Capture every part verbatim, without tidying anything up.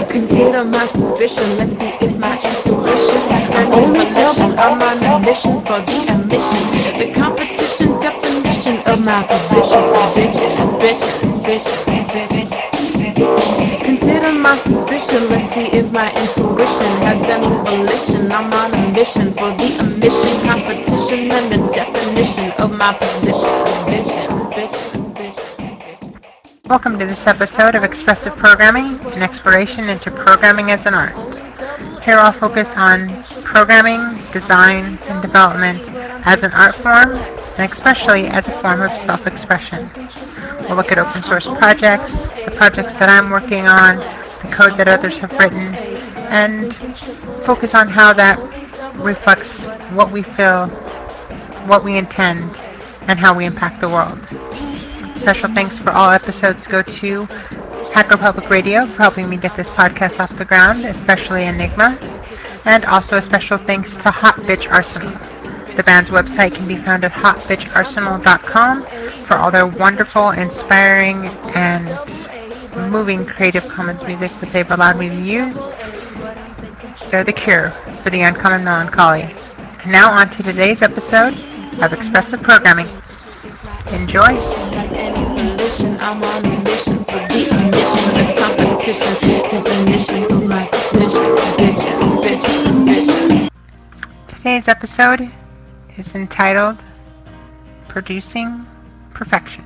Consider my suspicion. Let's see if my intuition has any volition. I'm on a mission for the admission. The competition definition of my position is bitches, bitches, bitches, bitches. Consider my suspicion. Let's see if my intuition has any volition. I'm on a mission for the admission, competition, and the definition of my position is bitches, bitches, bitches, bitches. Welcome to this episode of Expressive Programming, an exploration into programming as an art. Here I'll focus on programming, design, and development as an art form, and especially as a form of self-expression. We'll look at open source projects, the projects that I'm working on, the code that others have written, and focus on how that reflects what we feel, what we intend, and how we impact the world. Special thanks for all episodes go to Hacker Public Radio for helping me get this podcast off the ground, especially Enigma. And also a special thanks to Hot Bitch Arsenal. The band's website can be found at hot bitch arsenal dot com for all their wonderful, inspiring, and moving Creative Commons music that they've allowed me to use. They're the cure for the uncommon melancholy. And now on to today's episode of Expressive Programming. Enjoy! Has any volition? I'm on a mission for the admission, the competition, definition of my position. Bitches, bitches, bitches. Today's episode is entitled Producing Perfection.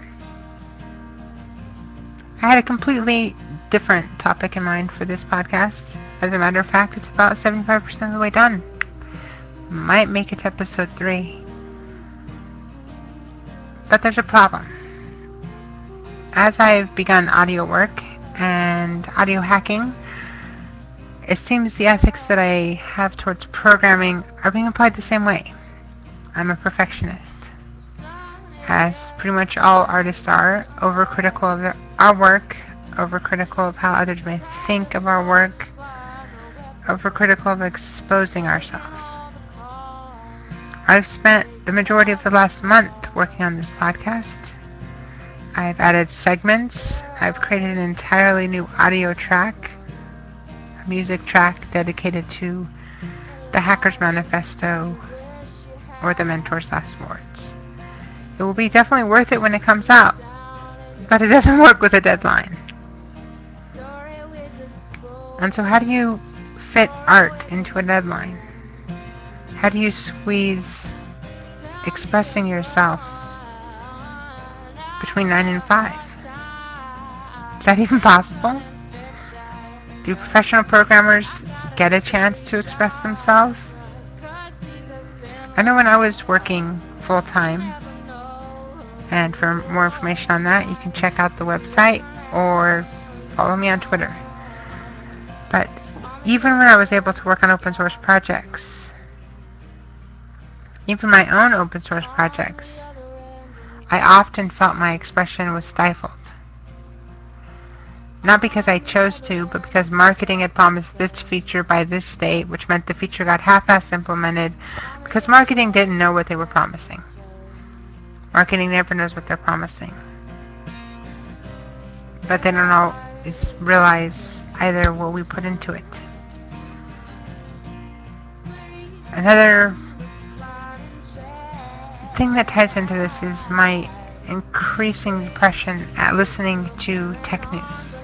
I had a completely different topic in mind for this podcast. As a matter of fact, it's about seventy-five percent of the way done. Might make it to episode three. But there's a problem. As I've begun audio work and audio hacking, it seems the ethics that I have towards programming are being applied the same way. I'm a perfectionist. As pretty much all artists are, overcritical of their, our work, overcritical of how others may think of our work, overcritical of exposing ourselves. I've spent the majority of the last month working on this podcast. I've added segments. I've created an entirely new audio track, a music track dedicated to the Hacker's Manifesto or the Mentor's Last Words. It will be definitely worth it when it comes out, but it doesn't work with a deadline. And so how do you fit art into a deadline? How do you squeeze expressing yourself between nine and five? Is that even possible? Do professional programmers get a chance to express themselves? I know when I was working full-time, and for more information on that, you can check out the website or follow me on Twitter. But even when I was able to work on open source projects, even my own open source projects, I often felt my expression was stifled. Not because I chose to, but because marketing had promised this feature by this date, which meant the feature got half-assed implemented because marketing didn't know what they were promising. Marketing never knows what they're promising. But they don't always realize either what we put into it. Another thing that ties into this is my increasing depression at listening to tech news.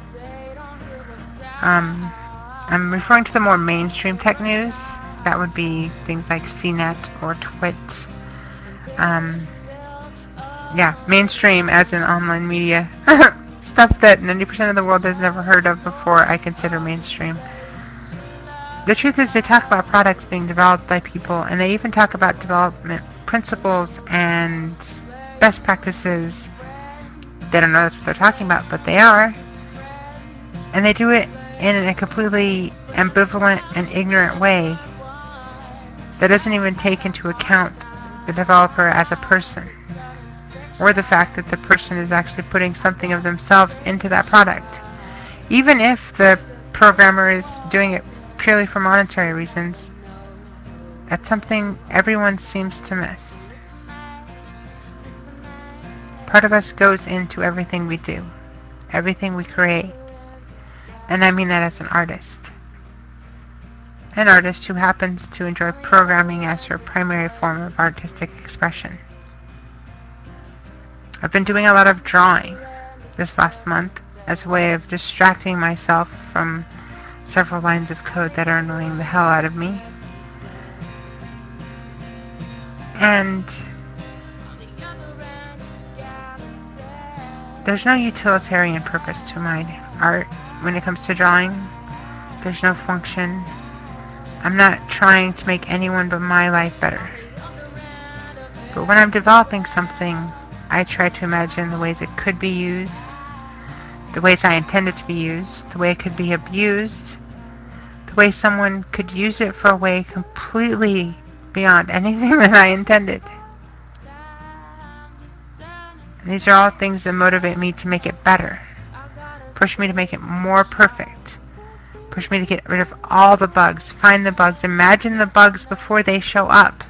Um, I'm referring to the more mainstream tech news. That would be things like C net or Twit. Um, yeah, mainstream as in online media. Stuff that ninety percent of the world has never heard of before I consider mainstream. The truth is they talk about products being developed by people, and they even talk about development principles and best practices. They don't know that's what they're talking about, but they are. And they do it in a completely ambivalent and ignorant way that doesn't even take into account the developer as a person, or the fact that the person is actually putting something of themselves into that product. Even if the programmer is doing it purely for monetary reasons, that's something everyone seems to miss. Part of us goes into everything we do, everything we create. And I mean that as an artist. An artist who happens to enjoy programming as her primary form of artistic expression. I've been doing a lot of drawing this last month as a way of distracting myself from several lines of code that are annoying the hell out of me. And there's no utilitarian purpose to my art when it comes to drawing. There's no function. I'm not trying to make anyone but my life better. But when I'm developing something, I try to imagine the ways it could be used, the ways I intend it to be used, the way it could be abused, the way someone could use it for a way completely beyond anything that I intended. And these are all things that motivate me to make it better, push me to make it more perfect, push me to get rid of all the bugs, find the bugs, imagine the bugs before they show up.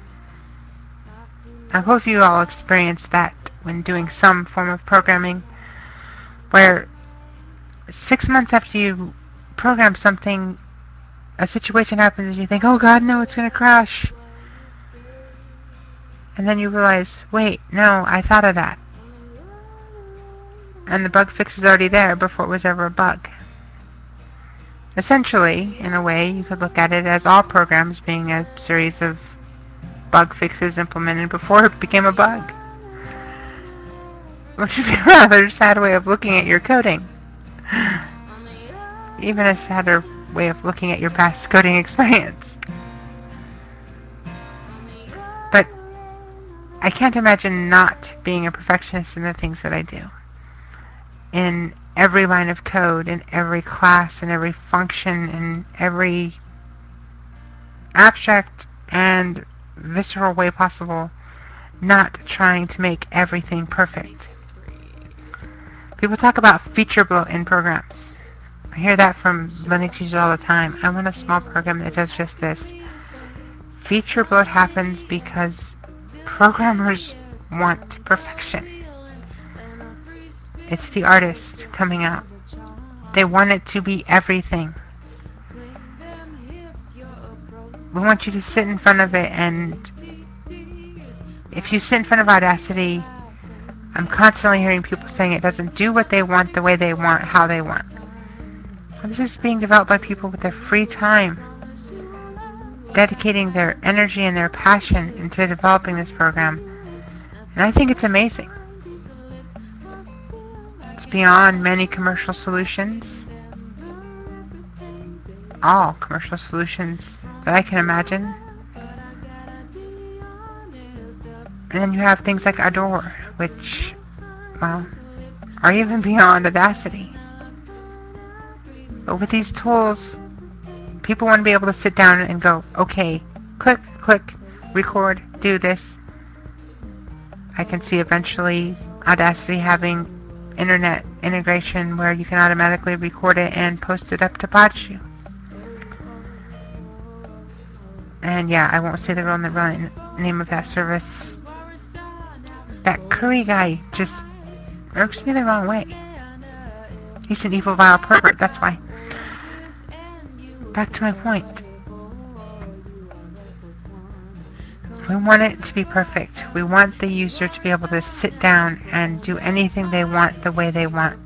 I hope you all experienced that when doing some form of programming, where six months after you program something, a situation happens and you think, oh god, no, it's going to crash. And then you realize, wait, no, I thought of that. And the bug fix is already there before it was ever a bug. Essentially, in a way, you could look at it as all programs being a series of bug fixes implemented before it became a bug. Which would be a rather sad way of looking at your coding. Even a sadder way of looking at your past coding experience. But I can't imagine not being a perfectionist in the things that I do. In every line of code, in every class, in every function, in every abstract and visceral way possible, not trying to make everything perfect. People talk about feature bloat in programs. I hear that from Linux users all the time. I want a small program that does just this. Feature bloat happens because programmers want perfection. It's the artist coming out. They want it to be everything. We want you to sit in front of it, and if you sit in front of Audacity, I'm constantly hearing people saying it doesn't do what they want, the way they want, how they want. Well, this is being developed by people with their free time, dedicating their energy and their passion into developing this program. And I think it's amazing. It's beyond many commercial solutions, all commercial solutions that I can imagine. And then you have things like Adore, which, well, are even beyond Audacity. But with these tools, people want to be able to sit down and go, okay, click, click, record, do this. I can see eventually Audacity having internet integration where you can automatically record it and post it up to PodShoe. And yeah, I won't say the real name of that service. That Curry guy just irks me the wrong way. He's an evil, vile pervert, that's why. Back to my point. We want it to be perfect. We want the user to be able to sit down and do anything they want the way they want.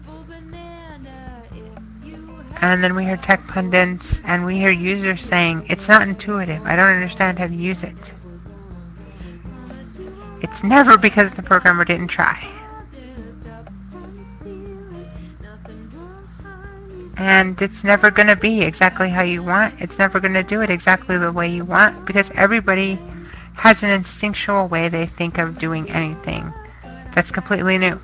And then we hear tech pundits and we hear users saying, it's not intuitive, I don't understand how to use it. It's never because the programmer didn't try. And it's never going to be exactly how you want. It's never going to do it exactly the way you want, because everybody has an instinctual way they think of doing anything that's completely new.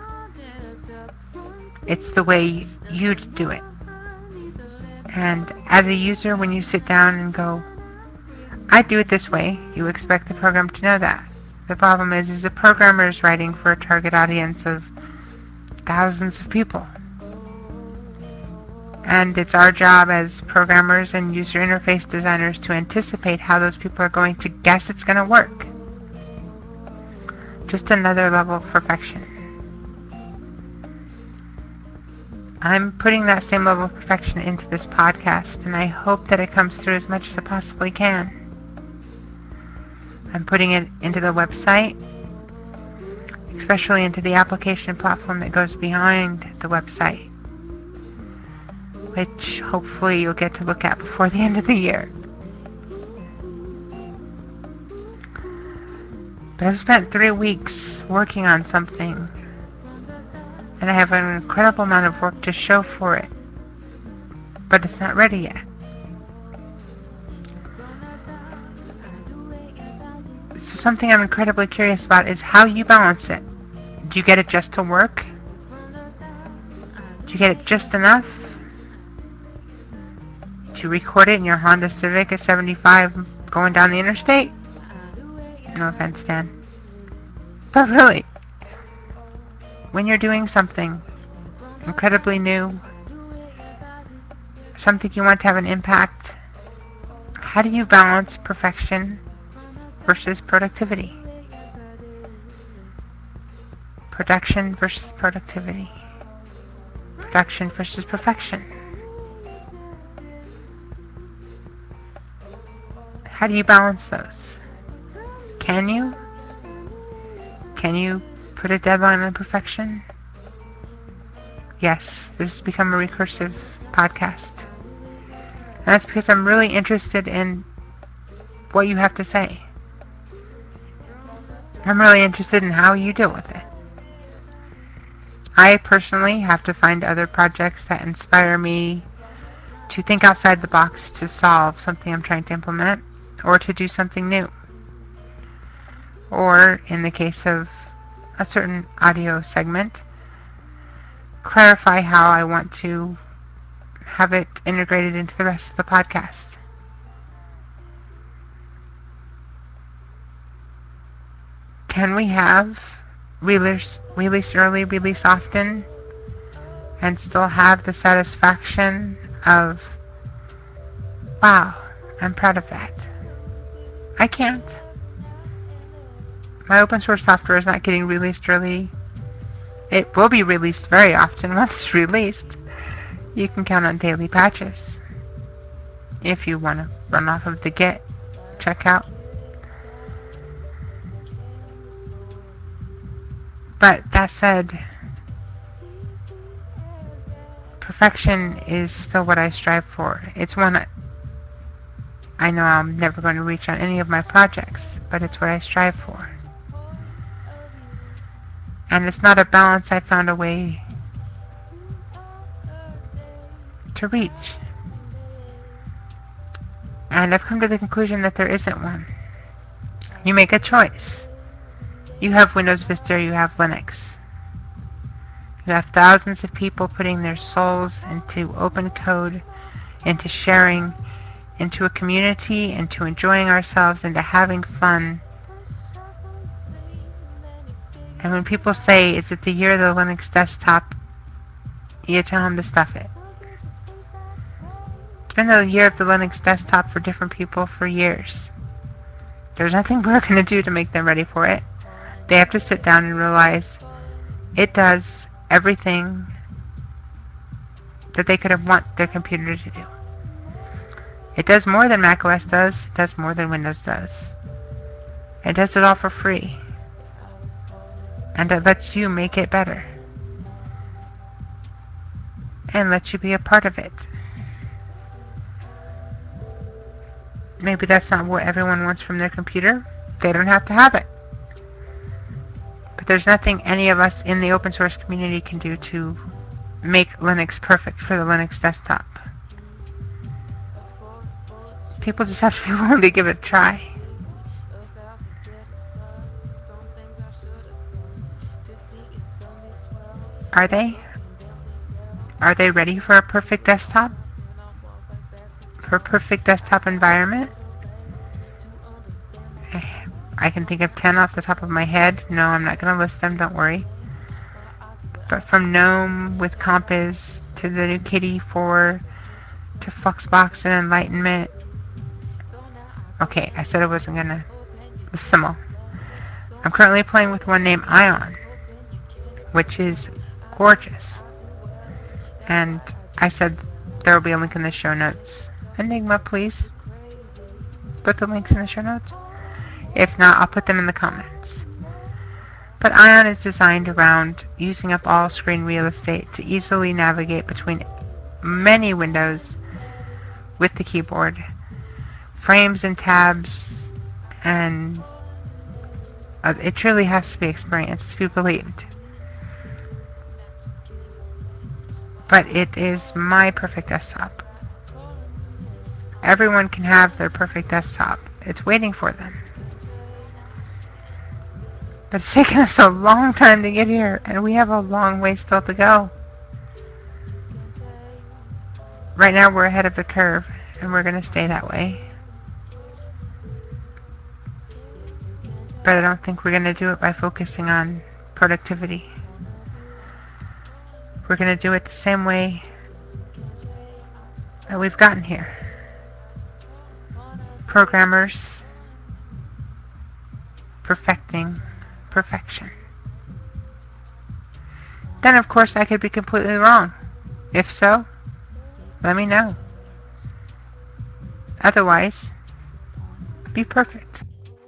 It's the way you'd do it. And as a user, when you sit down and go, I do it this way, you expect the program to know that. The problem is, is the programmer is writing for a target audience of thousands of people. And it's our job as programmers and user interface designers to anticipate how those people are going to guess it's going to work. Just another level of perfection. I'm putting that same level of perfection into this podcast, and I hope that it comes through as much as it possibly can. I'm putting it into the website, especially into the application platform that goes behind the website, which hopefully you'll get to look at before the end of the year. But I've spent three weeks working on something, and I have an incredible amount of work to show for it, but it's not ready yet. So something I'm incredibly curious about is how you balance it. Do you get it just to work? Do you get it just enough to record it in your Honda Civic at seventy-five going down the interstate? No offense, Dan. But really, when you're doing something incredibly new, something you want to have an impact, how do you balance perfection versus productivity? Production versus productivity. Production versus perfection. How do you balance those? Can you? Can you put a deadline on perfection? Yes, this has become a recursive podcast. And that's because I'm really interested in what you have to say. I'm really interested in how you deal with it. I personally have to find other projects that inspire me to think outside the box to solve something I'm trying to implement or to do something new. Or, in the case of a certain audio segment, clarify how I want to have it integrated into the rest of the podcast. Can we have release, release early, release often, and still have the satisfaction of, wow, I'm proud of that? I can't. My open source software is not getting released early. It will be released very often once it's released. You can count on daily patches. If you want to run off of the Git checkout. But that said, perfection is still what I strive for. It's one I know I'm never going to reach on any of my projects, but it's what I strive for. And it's not a balance I found a way to reach. And I've come to the conclusion that there isn't one. You make a choice. You have Windows Vista, you have Linux. You have thousands of people putting their souls into open code, into sharing, into a community, into enjoying ourselves, into having fun. And when people say, is it the year of the Linux desktop, you tell them to stuff it. It's been the year of the Linux desktop for different people for years. There's nothing we're going to do to make them ready for it. They have to sit down and realize it does everything that they could have want their computer to do. It does more than macOS does. It does more than Windows does. It does it all for free. And it lets you make it better. And lets you be a part of it. Maybe that's not what everyone wants from their computer. They don't have to have it. But there's nothing any of us in the open source community can do to make Linux perfect for the Linux desktop. People just have to be willing to give it a try. Are they? Are they ready for a perfect desktop? For a perfect desktop environment? I can think of ten off the top of my head. No, I'm not going to list them, don't worry. But from GNOME with Compiz to the new Kitty four to Fluxbox and Enlightenment. Okay, I said I wasn't going to list them all. I'm currently playing with one named Ion, which is gorgeous. And I said there will be a link in the show notes. Enigma, please put the links in the show notes. If not, I'll put them in the comments. But Ion is designed around using up all screen real estate to easily navigate between many windows with the keyboard, frames and tabs, and uh, it truly has to be experienced to be believed. But it is my perfect desktop. Everyone can have their perfect desktop. It's waiting for them. But it's taken us a long time to get here, and we have a long way still to go. Right now, we're ahead of the curve, and we're going to stay that way. But I don't think we're going to do it by focusing on productivity. We're going to do it the same way that we've gotten here. Programmers perfecting perfection. Then, of course, I could be completely wrong. If so, let me know. Otherwise, be perfect.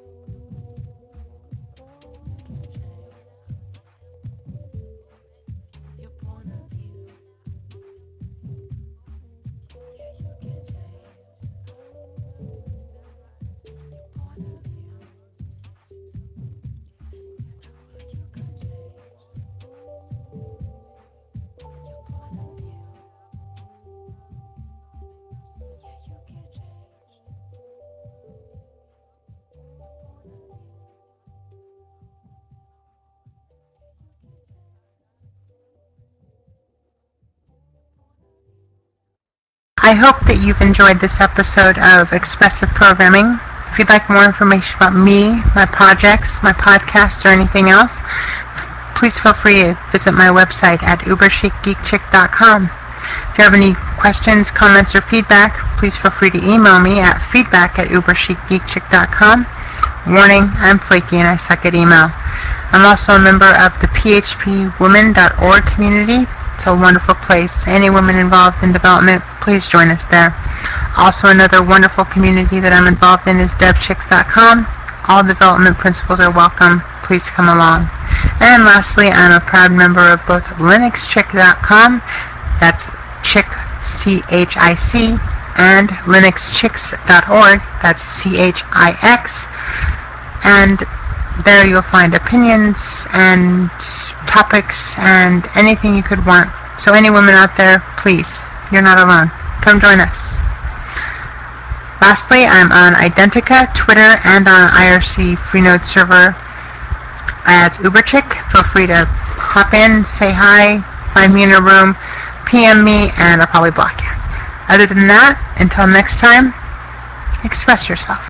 I hope that you've enjoyed this episode of Expressive Programming. If you'd like more information about me, my projects, my podcasts, or anything else, please feel free to visit my website at uber chic geek chick dot com. If you have any questions, comments, or feedback, please feel free to email me at feedback at uber chic geek chick dot com. Warning, I'm flaky and I suck at email. I'm also a member of the p h p women dot org community. It's a wonderful place. Any women involved in development, please join us there. Also, another wonderful community that I'm involved in is dev chicks dot com. All development principles are welcome. Please come along. And lastly, I'm a proud member of both linux chick dot com, that's Chick, C H I C, and linux chicks dot org, that's C H I X. And there you'll find opinions and topics and anything you could want. So any women out there, please, you're not alone. Come join us. Lastly, I'm on Identica, Twitter, and on I R C Freenode server as UberChick. Feel free to hop in, say hi, find me in a room, P M me, and I'll probably block you. Other than that, until next time, express yourself.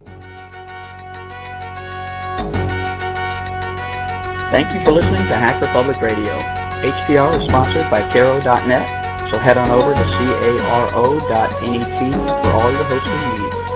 Thank you for listening to Hacker Public Radio. H P R is sponsored by Caro dot net, so head on over to caro dot net for all your hosting needs.